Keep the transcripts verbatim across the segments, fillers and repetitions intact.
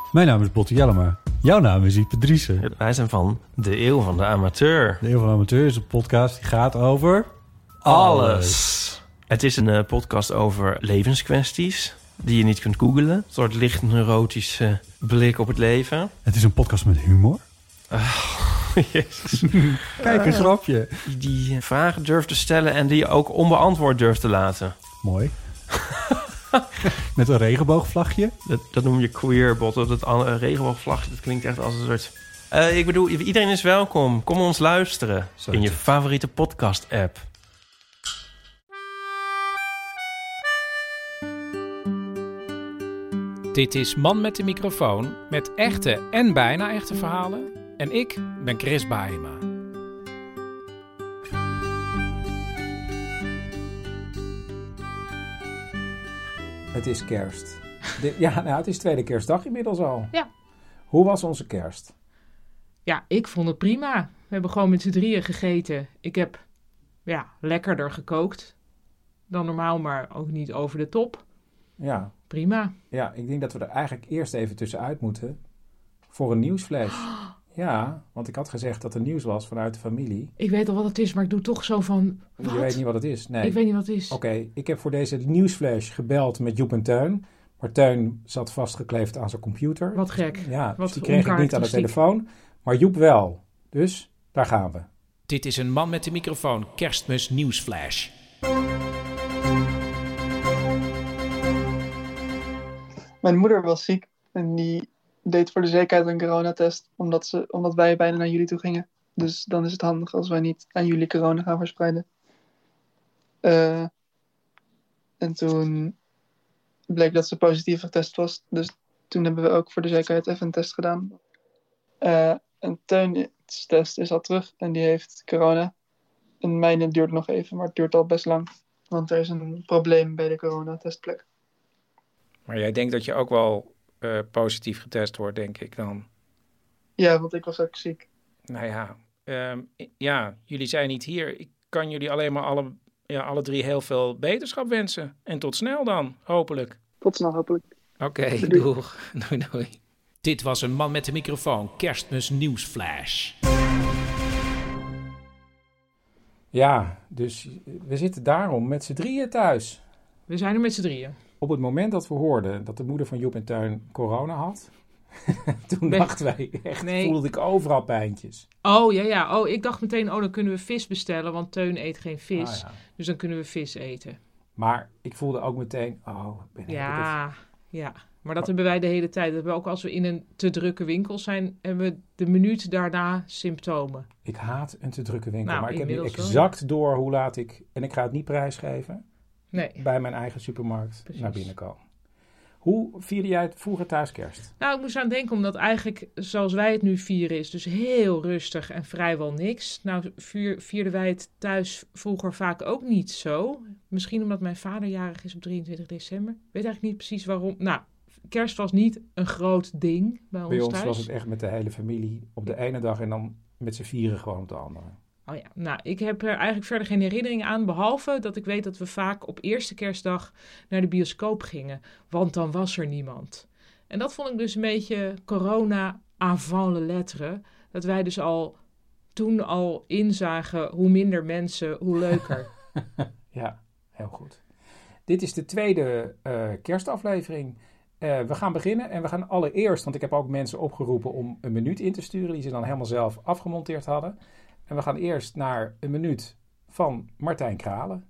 Mijn naam is Botte Jellema. Jouw naam is Ipe Driessen. Wij zijn van De Eeuw van de Amateur. De Eeuw van de Amateur is een podcast die gaat over... Alles. alles. Het is een uh, podcast over levenskwesties die je niet kunt googlen. Een soort licht neurotische blik op het leven. Het is een podcast met humor. Oh, jezus. Kijk, een grapje. Die, die vragen durft te stellen en die je ook onbeantwoord durft te laten. Mooi. Met een regenboogvlagje. Dat, dat noem je queer, Botte. Dat uh, regenboogvlagje, dat klinkt echt als een soort... Uh, ik bedoel, iedereen is welkom. Kom ons luisteren. Zo in je favoriete podcast-app. Dit is Man met de microfoon met echte en bijna echte verhalen. En ik ben Chris Baaema. Het is kerst. De, ja, nou, het is tweede kerstdag inmiddels al. Ja. Hoe was onze kerst? Ja, ik vond het prima. We hebben gewoon met z'n drieën gegeten. Ik heb ja, lekkerder gekookt dan normaal, maar ook niet over de top. Ja. Prima. Ja, ik denk dat we er eigenlijk eerst even tussenuit moeten voor een nieuwsflash. Oh. Ja, want ik had gezegd dat er nieuws was vanuit de familie. Ik weet al wat het is, maar ik doe toch zo van... Wat? Je weet niet wat het is? Nee. Ik weet niet wat het is. Oké, okay, ik heb voor deze nieuwsflash gebeld met Joep en Teun. Maar Teun zat vastgekleefd aan zijn computer. Wat gek. Ja, wat dus die kreeg ik niet aan de telefoon. Maar Joep wel. Dus daar gaan we. Dit is een Man met de microfoon Kerstmis nieuwsflash. Mijn moeder was ziek en die deed voor de zekerheid een coronatest, omdat, ze, omdat wij bijna naar jullie toe gingen. Dus dan is het handig als wij niet aan jullie corona gaan verspreiden. Uh, en toen bleek dat ze positief getest was. Dus toen hebben we ook voor de zekerheid even een test gedaan. Uh, en Teun's test is al terug en die heeft corona. En mijne duurt nog even, maar het duurt al best lang. Want er is een probleem bij de coronatestplek. Maar jij denkt dat je ook wel uh, positief getest wordt, denk ik dan? Ja, want ik was ook ziek. Nou ja, um, ja, jullie zijn niet hier. Ik kan jullie alleen maar alle, ja, alle drie heel veel beterschap wensen. En tot snel dan, hopelijk. Tot snel, hopelijk. Oké, okay, doeg. Doei, doei. Dit was een Man met de microfoon Kerstmis nieuwsflash. Ja, dus we zitten daarom met z'n drieën thuis. We zijn er met z'n drieën. Op het moment dat we hoorden dat de moeder van Joep en Teun corona had, toen nee. dachten wij echt, nee. voelde ik overal pijntjes. Oh, ja, ja. Oh, ik dacht meteen, oh, dan kunnen we vis bestellen, want Teun eet geen vis. Ah, ja. Dus dan kunnen we vis eten. Maar ik voelde ook meteen, oh, ben ik Ja, het. ja. Maar dat maar, hebben wij de hele tijd. Dat hebben we ook als we in een te drukke winkel zijn, hebben we de minuut daarna symptomen. Ik haat een te drukke winkel, nou, maar ik heb nu exact wel. door hoe laat ik, en ik ga het niet prijsgeven, nee. bij mijn eigen supermarkt Precies. naar binnen komen. Hoe vierde jij het vroeger thuis kerst? Nou, ik moest aan denken, omdat eigenlijk zoals wij het nu vieren is, dus heel rustig en vrijwel niks. Nou, vier, vierden wij het thuis vroeger vaak ook niet zo. Misschien omdat mijn vader jarig is op drieëntwintig december. Ik weet eigenlijk niet precies waarom. Nou, kerst was niet een groot ding bij ons thuis. Bij ons was het echt met de hele familie op de ene dag en dan met z'n vieren gewoon op de andere. Oh ja, nou, ik heb er eigenlijk verder geen herinnering aan, behalve dat ik weet dat we vaak op eerste kerstdag naar de bioscoop gingen, want dan was er niemand. En dat vond ik dus een beetje corona avant le lettre, dat wij dus al toen al inzagen hoe minder mensen, hoe leuker. Ja, heel goed. Dit is de tweede uh, kerstaflevering. Uh, we gaan beginnen en we gaan allereerst, want ik heb ook mensen opgeroepen om een minuut in te sturen die ze dan helemaal zelf afgemonteerd hadden. En we gaan eerst naar een minuut van Martijn Kralen.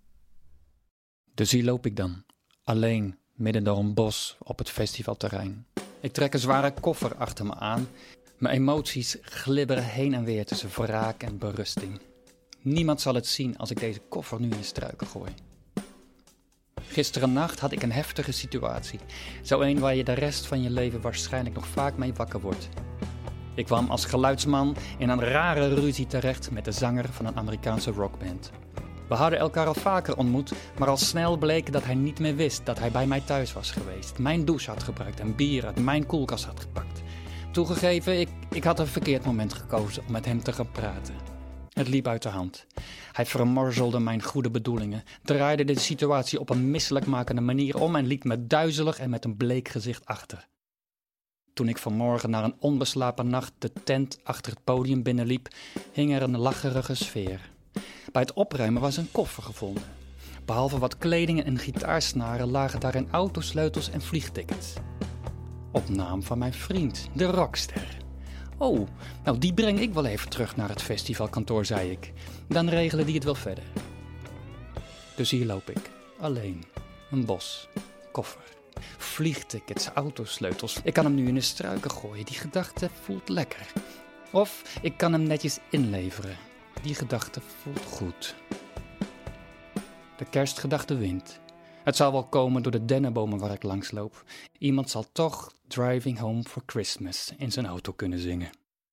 Dus hier loop ik dan, alleen midden door een bos op het festivalterrein. Ik trek een zware koffer achter me aan. Mijn emoties glibberen heen en weer tussen wraak en berusting. Niemand zal het zien als ik deze koffer nu in de struiken gooi. Gisterennacht had ik een heftige situatie. Zo een waar je de rest van je leven waarschijnlijk nog vaak mee wakker wordt. Ik kwam als geluidsman in een rare ruzie terecht met de zanger van een Amerikaanse rockband. We hadden elkaar al vaker ontmoet, maar al snel bleek dat hij niet meer wist dat hij bij mij thuis was geweest. Mijn douche had gebruikt en bier uit mijn koelkast had gepakt. Toegegeven, ik, ik had een verkeerd moment gekozen om met hem te gaan praten. Het liep uit de hand. Hij vermorzelde mijn goede bedoelingen, draaide de situatie op een misselijkmakende manier om en liet me duizelig en met een bleek gezicht achter. Toen ik vanmorgen na een onbeslapen nacht de tent achter het podium binnenliep, hing er een lacherige sfeer. Bij het opruimen was een koffer gevonden. Behalve wat kleding en gitaarsnaren lagen daarin autosleutels en vliegtickets. Op naam van mijn vriend, de rockster. Oh, nou die breng ik wel even terug naar het festivalkantoor, zei ik. Dan regelen die het wel verder. Dus hier loop ik, alleen. Een bos, koffer, vliegtickets, autosleutels. Ik kan hem nu in de struiken gooien, die gedachte voelt lekker. Of ik kan hem netjes inleveren. Die gedachte voelt goed. De kerstgedachte wint. Het zal wel komen door de dennenbomen waar ik langs loop. Iemand zal toch Driving Home for Christmas in zijn auto kunnen zingen.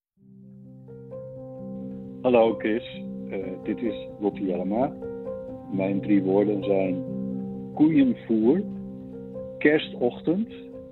Hallo Chris, uh, dit is Lottie Jellema. Mijn drie woorden zijn koeienvoer, kerstochtend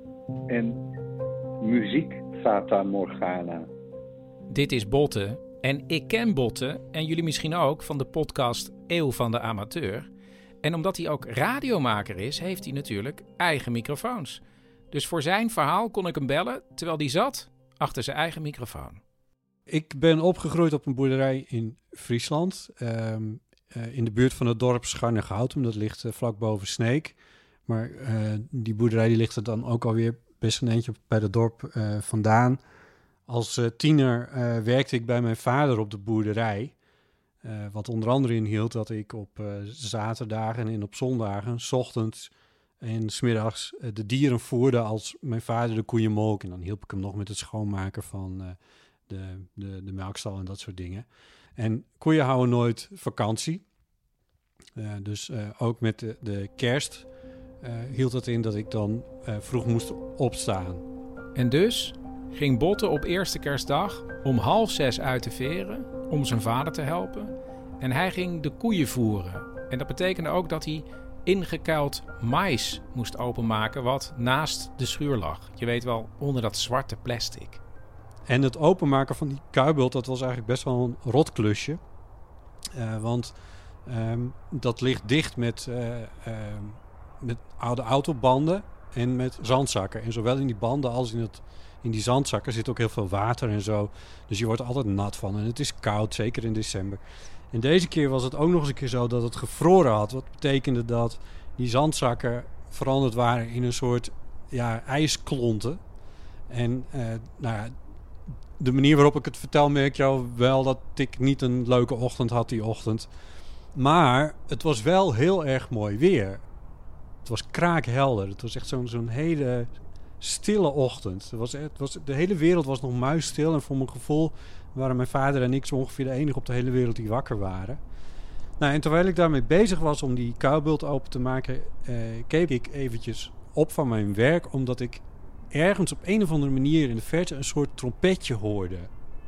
en muziek Fata Morgana. Dit is Botte en ik ken Botte en jullie misschien ook van de podcast Eeuw van de Amateur. En omdat hij ook radiomaker is, heeft hij natuurlijk eigen microfoons. Dus voor zijn verhaal kon ik hem bellen, terwijl hij zat achter zijn eigen microfoon. Ik ben opgegroeid op een boerderij in Friesland, um, uh, in de buurt van het dorp Scharnegoutum. Dat ligt uh, vlak boven Sneek. Maar uh, die boerderij die ligt er dan ook alweer best een eentje bij het dorp uh, vandaan. Als uh, tiener uh, werkte ik bij mijn vader op de boerderij. Uh, wat onder andere inhield dat ik op uh, zaterdagen en op zondagen, 's ochtends en 's middags uh, de dieren voerde als mijn vader de koeien molk. En dan hielp ik hem nog met het schoonmaken van uh, de, de, de melkstal en dat soort dingen. En koeien houden nooit vakantie. Uh, dus uh, ook met de, de kerst uh, hield het in dat ik dan uh, vroeg moest opstaan. En dus ging Botte op eerste kerstdag om half zes uit de veren om zijn vader te helpen. En hij ging de koeien voeren. En dat betekende ook dat hij ingekuild mais moest openmaken wat naast de schuur lag. Je weet wel, onder dat zwarte plastic. En het openmaken van die kuibult, dat was eigenlijk best wel een rotklusje. Uh, want um, dat ligt dicht met, uh, uh, met oude autobanden en met zandzakken. En zowel in die banden als in, het, in die zandzakken zit ook heel veel water en zo. Dus je wordt er altijd nat van. En het is koud, zeker in december. En deze keer was het ook nog eens een keer zo dat het gevroren had. Wat betekende dat die zandzakken veranderd waren in een soort ja, ijsklonten. En uh, nou ja, de manier waarop ik het vertel merk je al wel dat ik niet een leuke ochtend had die ochtend. Maar het was wel heel erg mooi weer. Het was kraakhelder. Het was echt zo'n, zo'n hele stille ochtend. Het was, het was, de hele wereld was nog muisstil. En voor mijn gevoel waren mijn vader en ik zo ongeveer de enige op de hele wereld die wakker waren. Nou, en terwijl ik daarmee bezig was om die kuibult open te maken, eh, keek ik eventjes op van mijn werk, omdat ik ergens op een of andere manier in de verte een soort trompetje hoorde.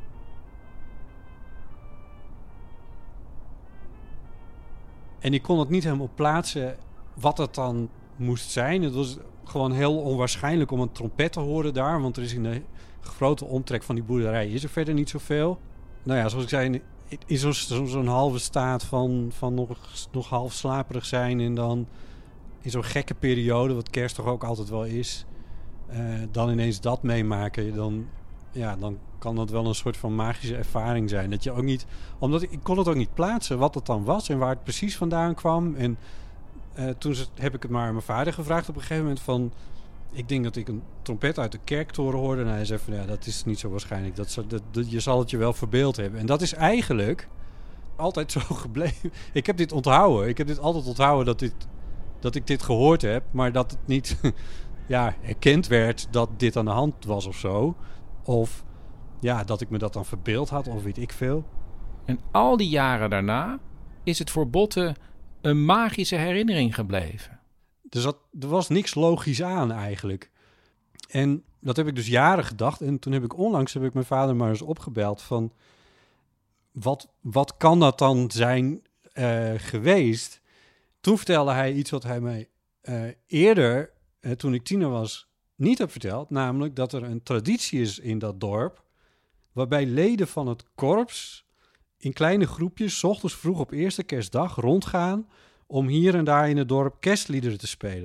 En ik kon het niet helemaal plaatsen wat het dan moest zijn. Het was gewoon heel onwaarschijnlijk om een trompet te horen daar, want er is in de grote omtrek van die boerderij is er verder niet zoveel. Nou ja, zoals ik zei, in zo'n, zo, zo'n halve staat van, van nog, nog half slaperig zijn en dan in zo'n gekke periode, wat kerst toch ook altijd wel is, uh, dan ineens dat meemaken, dan, ja, dan kan dat wel een soort van magische ervaring zijn. Dat je ook niet, omdat ik, ik kon het ook niet plaatsen wat het dan was en waar het precies vandaan kwam. En uh, toen heb ik het maar aan mijn vader gevraagd op een gegeven moment van, ik denk dat ik een trompet uit de kerktoren hoorde. En hij zei van, ja, dat is niet zo waarschijnlijk. Dat, dat, dat, je zal het je wel verbeeld hebben. En dat is eigenlijk altijd zo gebleven. Ik heb dit onthouden. Ik heb dit altijd onthouden dat, dit, dat ik dit gehoord heb. Maar dat het niet ja, erkend werd dat dit aan de hand was of zo. Of ja, dat ik me dat dan verbeeld had of weet ik veel. En al die jaren daarna is het voor Botte een magische herinnering gebleven. Dus dat, er was niks logisch aan eigenlijk. En dat heb ik dus jaren gedacht. En toen heb ik onlangs heb ik mijn vader maar eens opgebeld van, wat, wat kan dat dan zijn uh, geweest? Toen vertelde hij iets wat hij mij uh, eerder, uh, toen ik tiener was, niet heb verteld. Namelijk dat er een traditie is in dat dorp, waarbij leden van het korps in kleine groepjes 's ochtends vroeg op eerste kerstdag rondgaan om hier en daar in het dorp kerstliederen te spelen.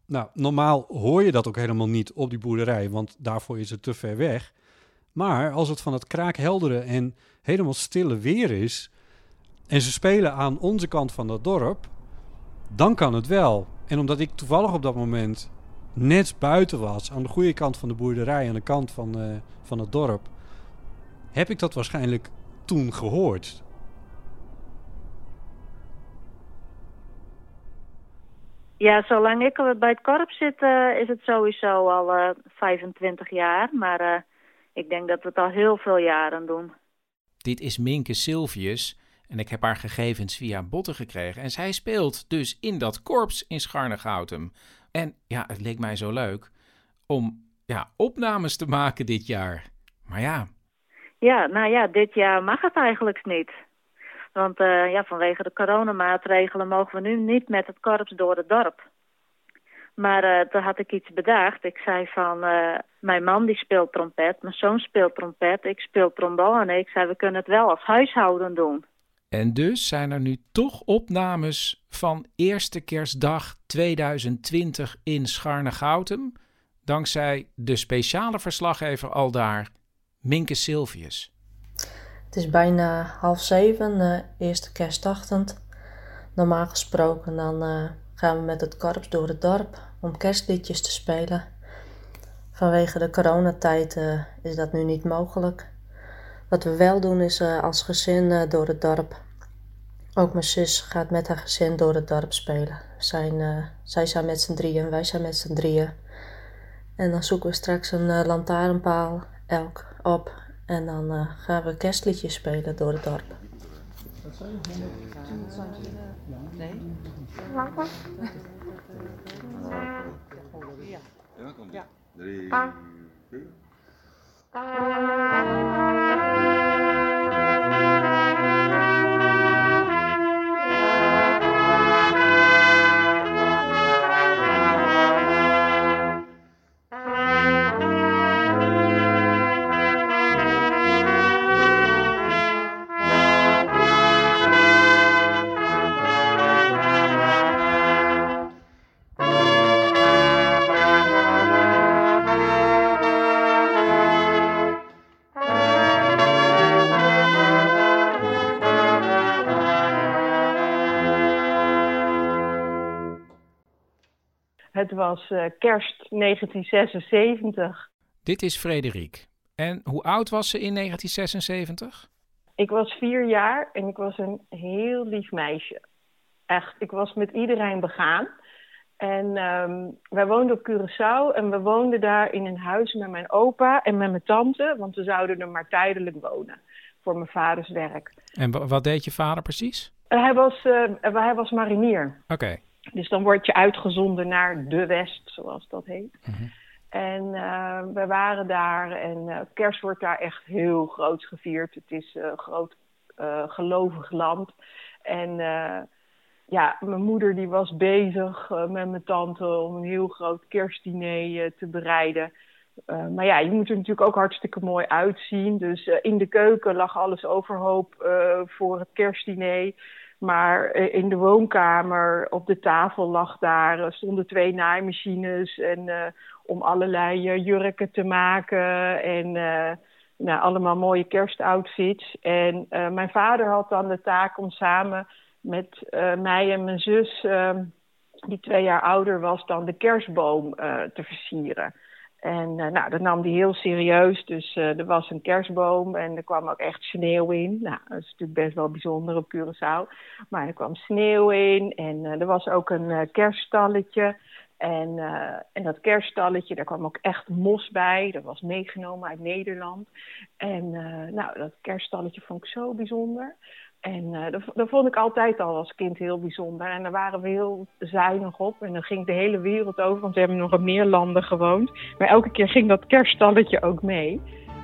Nou, normaal hoor je dat ook helemaal niet op die boerderij, want daarvoor is het te ver weg. Maar als het van het kraakheldere en helemaal stille weer is en ze spelen aan onze kant van dat dorp, dan kan het wel. En omdat ik toevallig op dat moment net buiten was, aan de goede kant van de boerderij, aan de kant van, uh, van het dorp, heb ik dat waarschijnlijk toen gehoord. Ja, zolang ik bij het korps zit, uh, is het sowieso al uh, vijfentwintig jaar. Maar uh, ik denk dat we het al heel veel jaren doen. Dit is Minke Silvius en ik heb haar gegevens via Botte gekregen. En zij speelt dus in dat korps in Scharnegouten. En ja, het leek mij zo leuk om ja, opnames te maken dit jaar. Maar ja. Ja, nou ja, dit jaar mag het eigenlijk niet. Want uh, ja, vanwege de coronamaatregelen mogen we nu niet met het korps door het dorp. Maar uh, toen had ik iets bedacht. Ik zei van, uh, mijn man die speelt trompet, mijn zoon speelt trompet, ik speel trombone. Ik zei, we kunnen het wel als huishouden doen. En dus zijn er nu toch opnames van eerste kerstdag tweeduizend twintig in Scharnegouten, dankzij de speciale verslaggever aldaar, Minke Silvius. Het is bijna half zeven, uh, eerste kerstochtend. Normaal gesproken dan uh, gaan we met het korps door het dorp om kerstliedjes te spelen. Vanwege de coronatijd uh, is dat nu niet mogelijk. Wat we wel doen is uh, als gezin uh, door het dorp. Ook mijn zus gaat met haar gezin door het dorp spelen. Zijn, uh, zij zijn met z'n drieën, wij zijn met z'n drieën. En dan zoeken we straks een uh, lantaarnpaal elk op. En dan uh, gaan we kerstliedjes spelen door het dorp. Wat zou je doen? Nee? Ja, kom. Ja. Drie, vier. Het was uh, kerst negentien zesenzeventig. Dit is Frederik. En hoe oud was ze in negentien zesenzeventig? Ik was vier jaar en ik was een heel lief meisje. Echt, ik was met iedereen begaan. En um, wij woonden op Curaçao en we woonden daar in een huis met mijn opa en met mijn tante. Want we zouden er maar tijdelijk wonen voor mijn vaders werk. En w- wat deed je vader precies? Uh, hij, was, uh, hij was marinier. Oké. Okay. Dus dan word je uitgezonden naar de West, zoals dat heet. Mm-hmm. En uh, we waren daar en uh, kerst wordt daar echt heel groot gevierd. Het is een uh, groot uh, gelovig land. En uh, ja, mijn moeder die was bezig uh, met mijn tante om een heel groot kerstdiner uh, te bereiden. Uh, maar ja, je moet er natuurlijk ook hartstikke mooi uitzien. Dus uh, in de keuken lag alles overhoop uh, voor het kerstdiner. Maar in de woonkamer, op de tafel lag daar, stonden twee naaimachines en uh, om allerlei uh, jurken te maken en uh, nou, allemaal mooie kerstoutfits. En uh, mijn vader had dan de taak om samen met uh, mij en mijn zus, uh, die twee jaar ouder was, dan de kerstboom uh, te versieren. En uh, nou, dat nam hij heel serieus. Dus uh, er was een kerstboom en er kwam ook echt sneeuw in. Nou, dat is natuurlijk best wel bijzonder op Curaçao. Maar er kwam sneeuw in en uh, er was ook een uh, kerststalletje. En, uh, en dat kerststalletje, daar kwam ook echt mos bij. Dat was meegenomen uit Nederland. En uh, nou, dat kerststalletje vond ik zo bijzonder. En uh, dat, dat vond ik altijd al als kind heel bijzonder. En daar waren we heel zuinig op. En dan ging de hele wereld over, want we hebben nog in meer landen gewoond. Maar elke keer ging dat kerststalletje ook mee.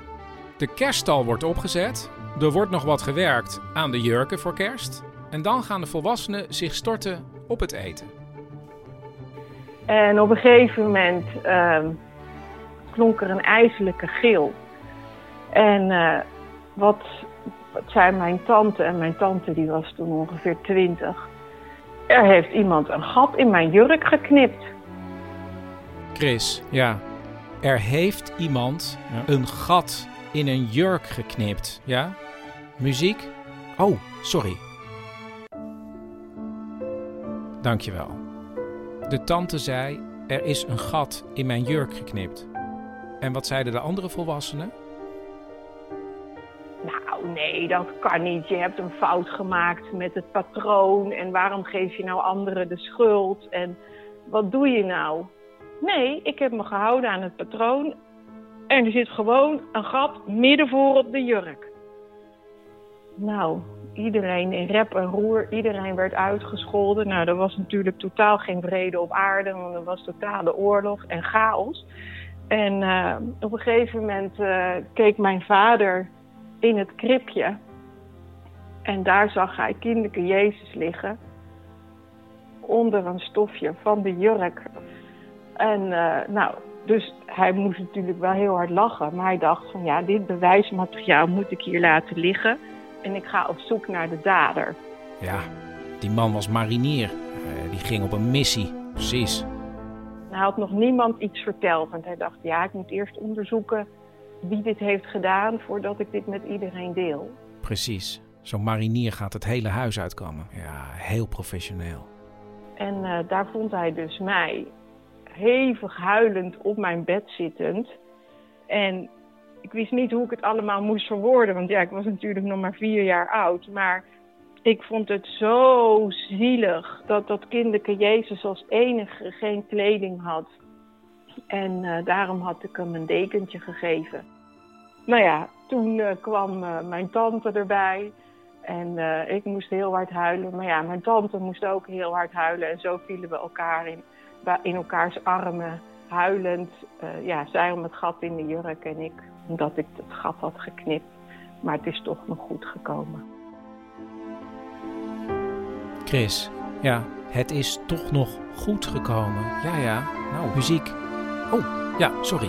De kerststal wordt opgezet. Er wordt nog wat gewerkt aan de jurken voor kerst. En dan gaan de volwassenen zich storten op het eten. En op een gegeven moment uh, klonk er een ijselijke gil. En uh, wat... Het zijn mijn tante en mijn tante die was toen ongeveer twintig. Er heeft iemand een gat in mijn jurk geknipt. Chris, ja. Er heeft iemand ja. een gat in een jurk geknipt. Ja? Muziek? Oh, sorry. Dankjewel. De tante zei, er is een gat in mijn jurk geknipt. En wat zeiden de andere volwassenen? Nou, nee, dat kan niet. Je hebt een fout gemaakt met het patroon. En waarom geef je nou anderen de schuld? En wat doe je nou? Nee, ik heb me gehouden aan het patroon. En er zit gewoon een gat midden voor op de jurk. Nou, iedereen in rep en roer, iedereen werd uitgescholden. Nou, er was natuurlijk totaal geen vrede op aarde, want er was totale oorlog en chaos. En uh, op een gegeven moment uh, keek mijn vader in het kribje. En daar zag hij kinderke Jezus liggen. Onder een stofje van de jurk. En uh, nou, dus hij moest natuurlijk wel heel hard lachen. Maar hij dacht van ja, dit bewijsmateriaal moet ik hier laten liggen. En ik ga op zoek naar de dader. Ja, die man was marinier. Uh, die ging op een missie. Precies. Hij had nog niemand iets verteld. Want hij dacht, ja, ik moet eerst onderzoeken wie dit heeft gedaan voordat ik dit met iedereen deel. Precies. Zo'n marinier gaat het hele huis uitkomen. Ja, heel professioneel. En uh, daar vond hij dus mij hevig huilend op mijn bed zittend. En ik wist niet hoe ik het allemaal moest verwoorden. Want ja, ik was natuurlijk nog maar vier jaar oud. Maar ik vond het zo zielig dat dat kinderke Jezus als enige geen kleding had. En uh, daarom had ik hem een dekentje gegeven. Nou ja, toen uh, kwam uh, mijn tante erbij. En uh, ik moest heel hard huilen. Maar ja, mijn tante moest ook heel hard huilen. En zo vielen we elkaar in, in elkaars armen, huilend. Uh, ja, zij om het gat in de jurk en ik omdat ik het gat had geknipt. Maar het is toch nog goed gekomen. Chris, ja, het is toch nog goed gekomen. Ja, ja. Nou, muziek. Oh, ja, sorry.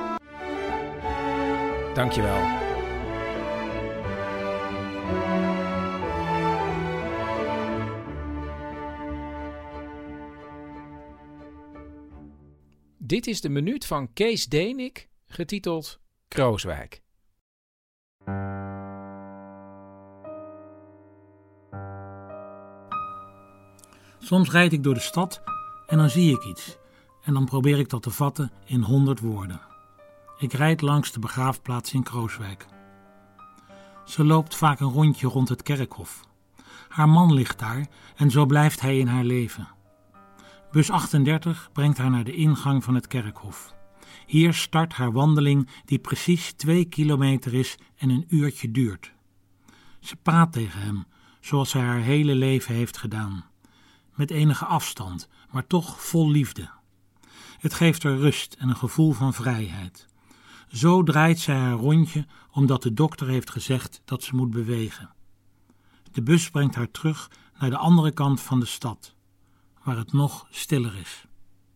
Dankjewel. Dit is de minuut van Kees Denik, getiteld Krooswijk. Soms rijd ik door de stad en dan zie ik iets. En dan probeer ik dat te vatten in honderd woorden. Ik rijd langs de begraafplaats in Krooswijk. Ze loopt vaak een rondje rond het kerkhof. Haar man ligt daar en zo blijft hij in haar leven. Bus achtendertig brengt haar naar de ingang van het kerkhof. Hier start haar wandeling die precies twee kilometer is en een uurtje duurt. Ze praat tegen hem, zoals zij haar hele leven heeft gedaan. Met enige afstand, maar toch vol liefde. Het geeft haar rust en een gevoel van vrijheid. Zo draait zij haar rondje omdat de dokter heeft gezegd dat ze moet bewegen. De bus brengt haar terug naar de andere kant van de stad, waar het nog stiller is.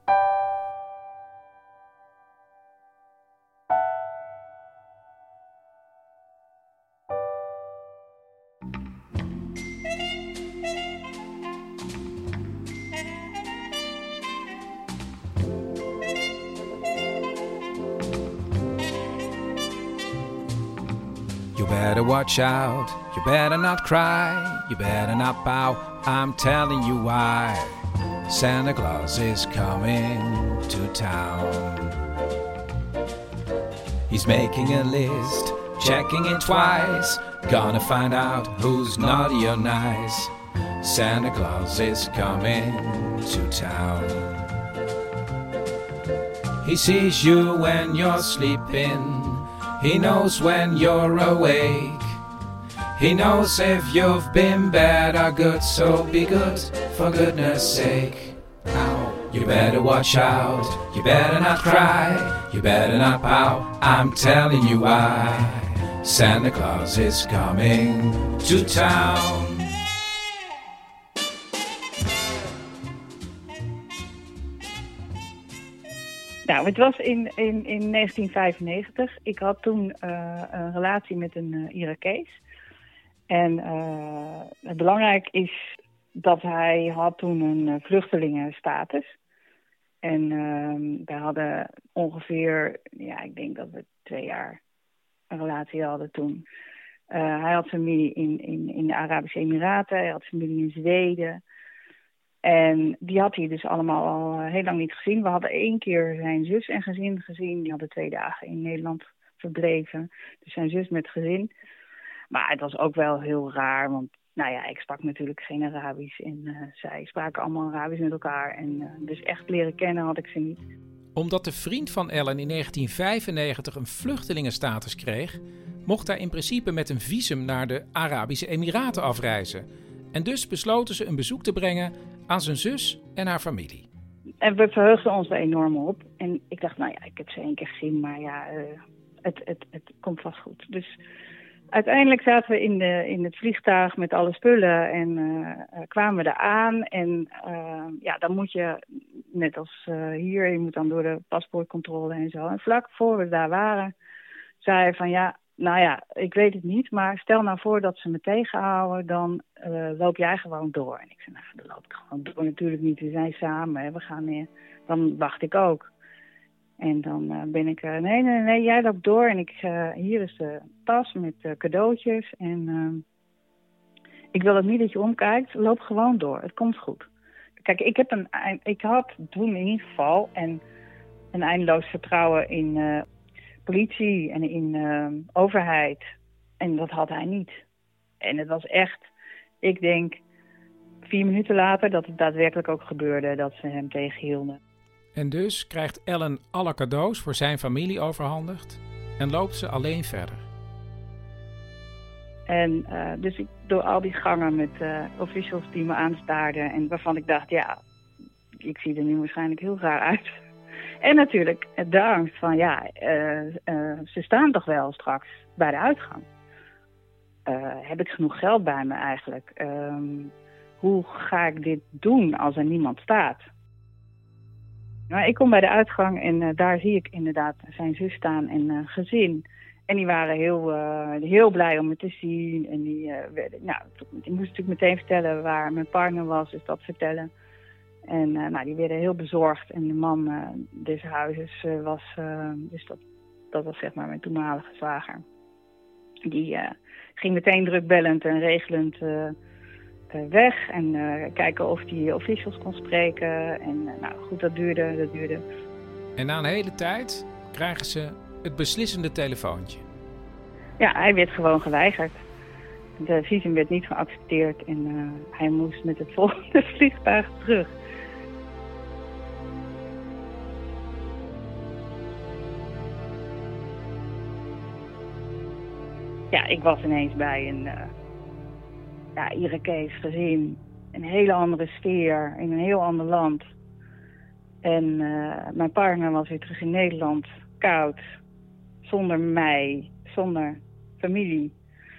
You better watch out, you better not cry, you better not bow, I'm telling you why. Santa Claus is coming to town. He's making a list, checking it twice, gonna find out who's naughty or nice. Santa Claus is coming to town. He sees you when you're sleeping, he knows when you're awake. He knows if you've been bad or good, so be good for goodness sake. Ow. You better watch out, you better not cry, you better not pout, I'm telling you why. Santa Claus is coming to town. Nou, het was in, in, in negentien vijfennegentig. Ik had toen uh, een relatie met een uh, Irakees. En uh, het belangrijk is dat hij had toen een uh, vluchtelingenstatus. En uh, we hadden ongeveer, ja, ik denk dat we twee jaar een relatie hadden toen. Uh, hij had familie in, in, in de Arabische Emiraten, hij had familie in Zweden. En die had hij dus allemaal al heel lang niet gezien. We hadden één keer zijn zus en gezin gezien. Die hadden twee dagen in Nederland verbleven. Dus zijn zus met gezin. Maar het was ook wel heel raar, want nou ja, ik sprak natuurlijk geen Arabisch. En uh, zij spraken allemaal Arabisch met elkaar. En uh, dus echt leren kennen had ik ze niet. Omdat de vriend van Ellen in negentien vijfennegentig een vluchtelingenstatus kreeg, mocht hij in principe met een visum naar de Arabische Emiraten afreizen. En dus besloten ze een bezoek te brengen aan zijn zus en haar familie. En we verheugden ons er enorm op. En ik dacht, nou ja, ik heb ze één keer gezien, maar ja, uh, het, het, het komt vast goed. Dus uiteindelijk zaten we in, de, in het vliegtuig met alle spullen en uh, kwamen we eraan. En uh, ja, dan moet je, net als uh, hier, je moet dan door de paspoortcontrole en zo. En vlak voor we daar waren, zei hij van ja, nou ja, ik weet het niet, maar stel nou voor dat ze me tegenhouden, dan uh, loop jij gewoon door. En ik zei, nou, dan loop ik gewoon door. Natuurlijk niet, we zijn samen, hè. We gaan meer. Dan wacht ik ook. En dan uh, ben ik, uh, nee, nee, nee, jij loopt door. En ik, uh, hier is de tas met uh, cadeautjes. En uh, ik wil ook niet dat je omkijkt. Loop gewoon door, het komt goed. Kijk, ik, heb een, ik had toen in ieder geval een, een eindeloos vertrouwen in Uh, politie en in uh, overheid. En dat had hij niet. En het was echt, ik denk, vier minuten later dat het daadwerkelijk ook gebeurde dat ze hem tegenhielden. En dus krijgt Ellen alle cadeaus voor zijn familie overhandigd en loopt ze alleen verder. En uh, dus ik door al die gangen met uh, officials die me aanstaarden en waarvan ik dacht, ja, ik zie er nu waarschijnlijk heel raar uit. En natuurlijk de angst van, ja, uh, uh, ze staan toch wel straks bij de uitgang. Uh, heb ik genoeg geld bij me eigenlijk? Um, hoe ga ik dit doen als er niemand staat? Nou, ik kom bij de uitgang en uh, daar zie ik inderdaad zijn zus staan en uh, gezin. En die waren heel, uh, heel blij om me te zien. En die, uh, werden, nou, ik moest natuurlijk meteen vertellen waar mijn partner was, dus dat vertellen. En uh, nou, die werden heel bezorgd. En de man uh, des huizes uh, was, uh, dus dat, dat was zeg maar mijn toenmalige zwager. Die uh, ging meteen drukbellend en regelend uh, uh, weg. En uh, kijken of hij officials kon spreken. En uh, nou goed, dat duurde, dat duurde. En na een hele tijd krijgen ze het beslissende telefoontje. Ja, hij werd gewoon geweigerd. De visum werd niet geaccepteerd. En uh, hij moest met het volgende vliegtuig terug. Ja, ik was ineens bij een uh, ja, Irakees gezin. Een hele andere sfeer, in een heel ander land. En uh, mijn partner was weer terug in Nederland, koud, zonder mij, zonder familie.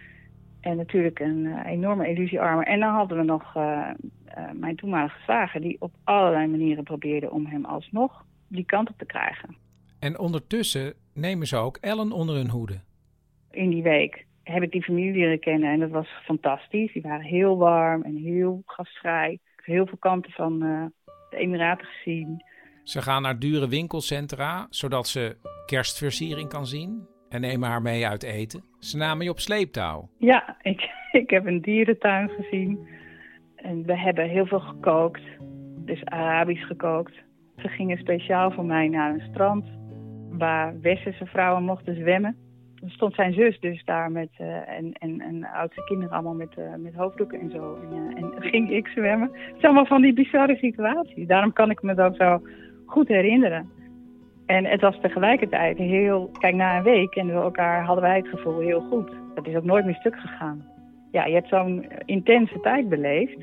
En natuurlijk een uh, enorme illusiearmer. En dan hadden we nog uh, uh, mijn toenmalige zwager, die op allerlei manieren probeerde om hem alsnog die kant op te krijgen. En ondertussen nemen ze ook Ellen onder hun hoede. In die week heb ik die familie leren kennen en dat was fantastisch. Die waren heel warm en heel gastvrij. Ik heb heel veel kanten van uh, de Emiraten gezien. Ze gaan naar dure winkelcentra, zodat ze kerstversiering kan zien. En nemen haar mee uit eten. Ze namen je op sleeptouw. Ja, ik, ik heb een dierentuin gezien. En we hebben heel veel gekookt. Dus Arabisch gekookt. Ze gingen speciaal voor mij naar een strand. Waar westerse vrouwen mochten zwemmen. Er stond zijn zus dus daar met uh, en, en, en de oudste kinderen allemaal met, uh, met hoofddoeken en zo. En, uh, en ging ik zwemmen. Het is allemaal van die bizarre situaties. Daarom kan ik me dat zo goed herinneren. En het was tegelijkertijd heel... Kijk, na een week kenden we elkaar, hadden wij het gevoel heel goed. Dat is ook nooit meer stuk gegaan. Ja, je hebt zo'n intense tijd beleefd.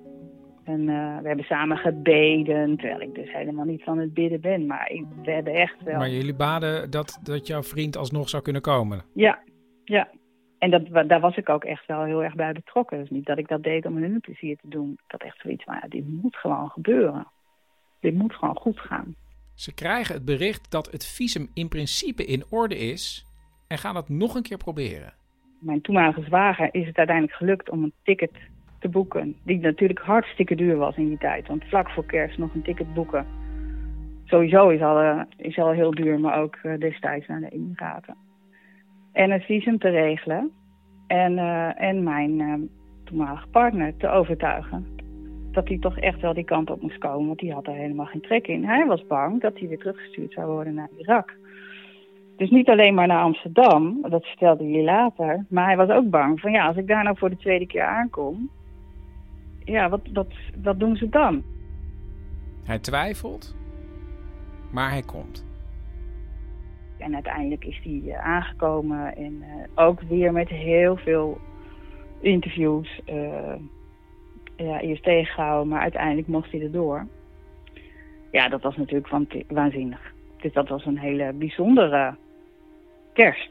En uh, we hebben samen gebeden, terwijl ik dus helemaal niet van het bidden ben. Maar ik, we hebben echt wel... Maar jullie baden dat, dat jouw vriend alsnog zou kunnen komen? Ja, ja. En dat, daar was ik ook echt wel heel erg bij betrokken. Dus niet dat ik dat deed om hun plezier te doen. Ik had echt zoiets van, ja, dit moet gewoon gebeuren. Dit moet gewoon goed gaan. Ze krijgen het bericht dat het visum in principe in orde is en gaan het nog een keer proberen. Mijn toenmalige zwager is het uiteindelijk gelukt om een ticket te boeken. Die natuurlijk hartstikke duur was in die tijd. Want vlak voor kerst nog een ticket boeken. sowieso is al, uh, is al heel duur, maar ook uh, destijds naar de Emiraten. En het visum te regelen en, uh, en mijn uh, toenmalige partner te overtuigen dat hij toch echt wel die kant op moest komen, want die had er helemaal geen trek in. Hij was bang dat hij weer teruggestuurd zou worden naar Irak. Dus niet alleen maar naar Amsterdam, dat vertelde hij later, maar hij was ook bang van ja, als ik daar nou voor de tweede keer aankom, ja, wat, wat, wat doen ze dan? Hij twijfelt, maar hij komt. En uiteindelijk is hij uh, aangekomen en uh, ook weer met heel veel interviews. Uh, ja, eerst tegengehouden, maar uiteindelijk mocht hij erdoor. Ja, dat was natuurlijk van waanzinnig. Dus dat was een hele bijzondere kerst.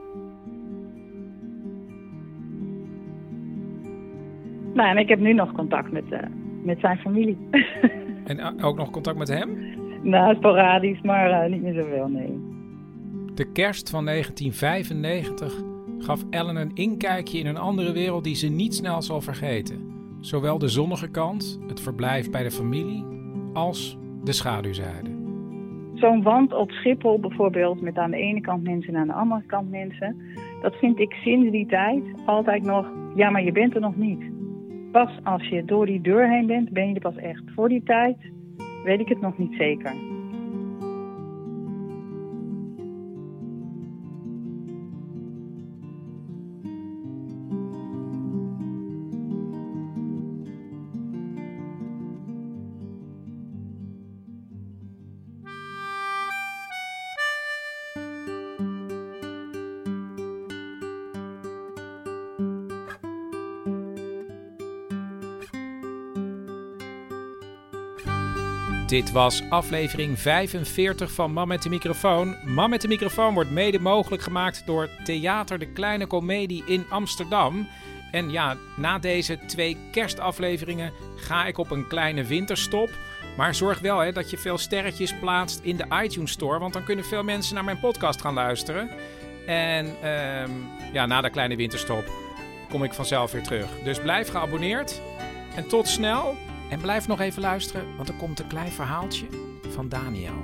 Nou, en ik heb nu nog contact met, uh, met zijn familie. En ook nog contact met hem? Nou, sporadisch, maar uh, niet meer zoveel, nee. De kerst van negentien vijfennegentig gaf Ellen een inkijkje in een andere wereld die ze niet snel zal vergeten. Zowel de zonnige kant, het verblijf bij de familie, als de schaduwzijde. Zo'n wand op Schiphol bijvoorbeeld, met aan de ene kant mensen en aan de andere kant mensen, dat vind ik sinds die tijd altijd nog, ja, maar je bent er nog niet. Pas als je door die deur heen bent, ben je er pas echt. Voor die tijd weet ik het nog niet zeker. Dit was aflevering vijfenveertig van Man met de Microfoon. Man met de Microfoon wordt mede mogelijk gemaakt door Theater de Kleine Comedie in Amsterdam. En ja, na deze twee kerstafleveringen ga ik op een kleine winterstop. Maar zorg wel hè, dat je veel sterretjes plaatst in de iTunes Store, want dan kunnen veel mensen naar mijn podcast gaan luisteren. En um, ja, na de kleine winterstop kom ik vanzelf weer terug. Dus blijf geabonneerd en tot snel. En blijf nog even luisteren, want er komt een klein verhaaltje van Daniel.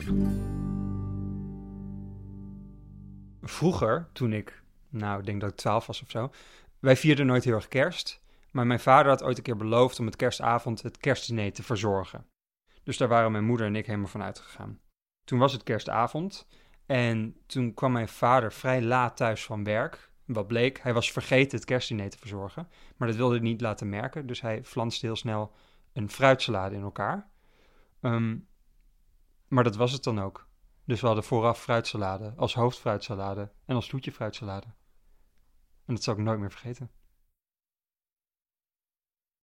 Vroeger, toen ik, nou, ik denk dat ik twaalf was of zo, wij vierden nooit heel erg kerst. Maar mijn vader had ooit een keer beloofd om het kerstavond het kerstdiner te verzorgen. Dus daar waren mijn moeder en ik helemaal van uitgegaan. Toen was het kerstavond en toen kwam mijn vader vrij laat thuis van werk. Wat bleek, hij was vergeten het kerstdiner te verzorgen. Maar dat wilde hij niet laten merken, dus hij flanste heel snel een fruitsalade in elkaar. Um, maar dat was het dan ook. Dus we hadden vooraf fruitsalade, als hoofdfruitsalade en als toetje fruitsalade. En dat zal ik nooit meer vergeten.